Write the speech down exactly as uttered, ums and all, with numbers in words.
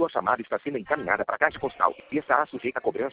Sua chamada está sendo encaminhada para a caixa postal e estará sujeita a cobrança